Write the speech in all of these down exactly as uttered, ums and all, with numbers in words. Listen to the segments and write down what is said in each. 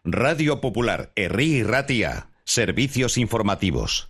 Radio Popular, Herri y Ratia. Servicios informativos.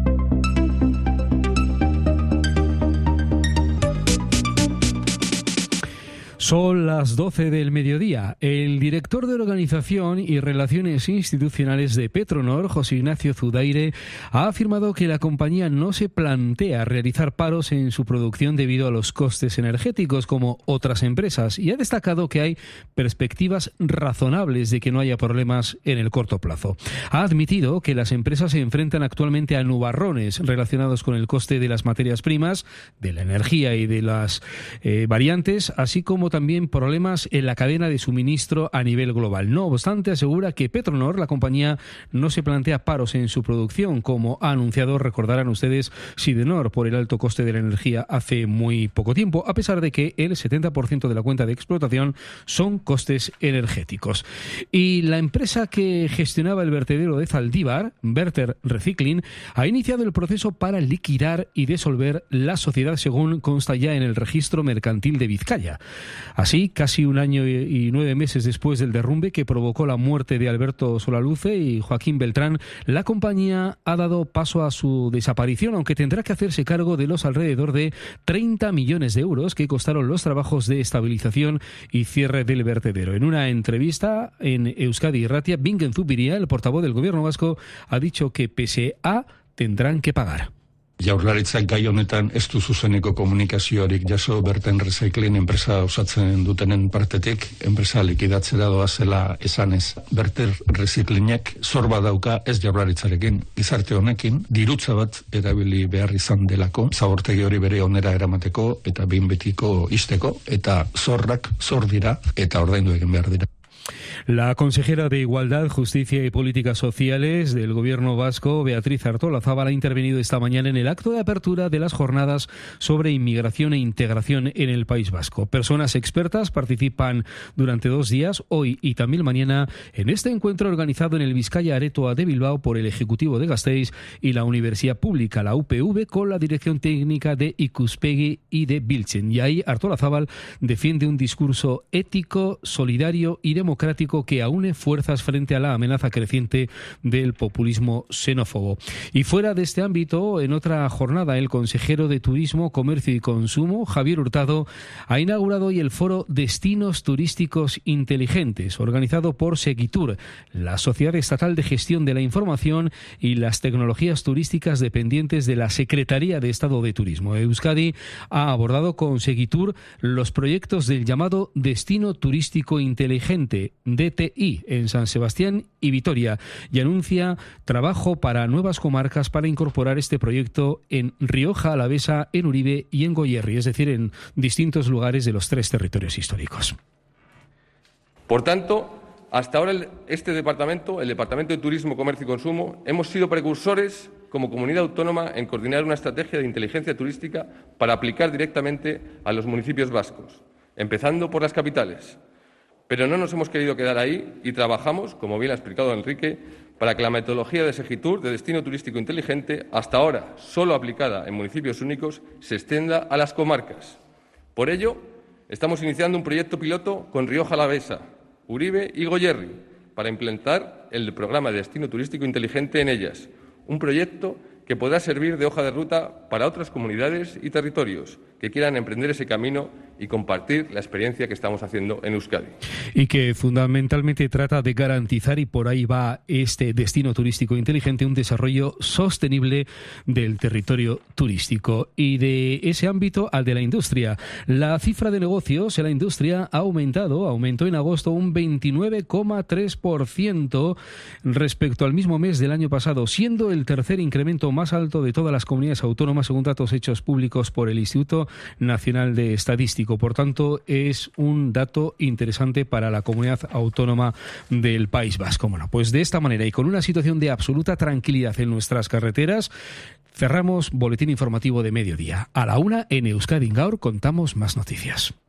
Son las doce del mediodía. El director de Organización y Relaciones Institucionales de Petronor, José Ignacio Zudaire, ha afirmado que la compañía no se plantea realizar paros en su producción debido a los costes energéticos como otras empresas y ha destacado que hay perspectivas razonables de que no haya problemas en el corto plazo. Ha admitido que las empresas se enfrentan actualmente a nubarrones relacionados con el coste de las materias primas, de la energía y de las eh, variantes, así como también problemas en la cadena de suministro a nivel global. No obstante, asegura que Petronor, la compañía, no se plantea paros en su producción, como ha anunciado, recordarán ustedes, Sidenor, por el alto coste de la energía hace muy poco tiempo, a pesar de que el setenta por ciento de la cuenta de explotación son costes energéticos. Y la empresa que gestionaba el vertedero de Zaldívar, Verter Recycling, ha iniciado el proceso para liquidar y disolver la sociedad, según consta ya en el registro mercantil de Vizcaya. Así, casi un año y nueve meses después del derrumbe que provocó la muerte de Alberto Solaluce y Joaquín Beltrán, la compañía ha dado paso a su desaparición, aunque tendrá que hacerse cargo de los alrededor de treinta millones de euros que costaron los trabajos de estabilización y cierre del vertedero. En una entrevista en Euskadi y Ratia, Bingen Zubiria, el portavoz del gobierno vasco, ha dicho que pese a tendrán que pagar. Jaurlaritzak gai honetan ez du zuzeneko komunikaziorik jaso Verter Recycling enpresa osatzen dutenen partetik, enpresa likidatzera doazela esanez. Verter Recyclingek zor bat dauka ez Jaurlaritzarekin, gizarte honekin, dirutza bat erabili behar izan delako, zabortegi hori bere onera eramateko eta behin betiko isteko, eta zorrak zor dira eta ordaindu egin behar dira. La consejera de Igualdad, Justicia y Políticas Sociales del Gobierno vasco, Beatriz Artolazabal, ha intervenido esta mañana en el acto de apertura de las jornadas sobre inmigración e integración en el País Vasco. Personas expertas participan durante dos días, hoy y también mañana, en este encuentro organizado en el Vizcaya Aretoa de Bilbao por el Ejecutivo de Gasteiz y la Universidad Pública, la U P V, con la dirección técnica de Ikuspegi y de Biltzen. Y ahí Artolazabal defiende un discurso ético, solidario y democrático que aúne fuerzas frente a la amenaza creciente del populismo xenófobo. Y fuera de este ámbito, en otra jornada, el consejero de Turismo, Comercio y Consumo, Javier Hurtado, ha inaugurado hoy el foro Destinos Turísticos Inteligentes, organizado por Segitur, la Sociedad Estatal de Gestión de la Información y las Tecnologías Turísticas dependientes de la Secretaría de Estado de Turismo. Euskadi ha abordado con Segitur los proyectos del llamado Destino Turístico Inteligente, D T I, en San Sebastián y Vitoria, y anuncia trabajo para nuevas comarcas para incorporar este proyecto en Rioja Alavesa, en Uribe y en Goierri, es decir, en distintos lugares de los tres territorios históricos. Por tanto, hasta ahora el, este departamento, el Departamento de Turismo, Comercio y Consumo, hemos sido precursores como comunidad autónoma en coordinar una estrategia de inteligencia turística para aplicar directamente a los municipios vascos, empezando por las capitales. Pero no nos hemos querido quedar ahí y trabajamos, como bien ha explicado Enrique, para que la metodología de Segitur, de destino turístico inteligente, hasta ahora solo aplicada en municipios únicos, se extienda a las comarcas. Por ello, estamos iniciando un proyecto piloto con Rioja Alavesa, Uribe y Goierri para implementar el programa de destino turístico inteligente en ellas, un proyecto que podrá servir de hoja de ruta para otras comunidades y territorios que quieran emprender ese camino y compartir la experiencia que estamos haciendo en Euskadi. Y que fundamentalmente trata de garantizar, y por ahí va este destino turístico inteligente, un desarrollo sostenible del territorio turístico. Y de ese ámbito al de la industria. La cifra de negocios en la industria ha aumentado, aumentó en agosto un veintinueve coma tres por ciento respecto al mismo mes del año pasado, siendo el tercer incremento más alto de todas las comunidades autónomas, según datos hechos públicos por el Instituto Nacional de Estadística. Por tanto, es un dato interesante para la comunidad autónoma del País Vasco. Bueno, pues de esta manera y con una situación de absoluta tranquilidad en nuestras carreteras, cerramos Boletín Informativo de Mediodía. A la una, en Euskadi Gaur, contamos más noticias.